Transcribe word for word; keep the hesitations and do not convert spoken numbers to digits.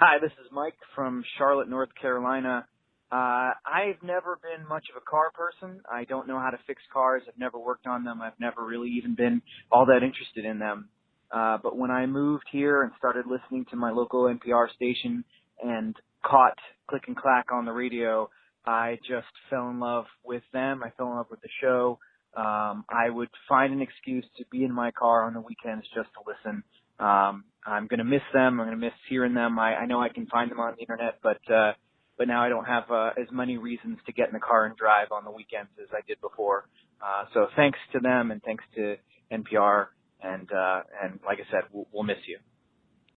Hi, this is Mike from Charlotte, North Carolina. Uh, I've never been much of a car person. I don't know how to fix cars. I've never worked on them. I've never really even been all that interested in them. Uh, but when I moved here and started listening to my local N P R station and caught Click and Clack on the radio, I just fell in love with them. I fell in love with the show. Um, I would find an excuse to be in my car on the weekends just to listen. Um, I'm going to miss them. I'm going to miss hearing them. I, I know I can find them on the internet, but, uh, but now I don't have, uh, as many reasons to get in the car and drive on the weekends as I did before. Uh, so thanks to them and thanks to N P R. And, uh, and like I said, we'll, we'll miss you.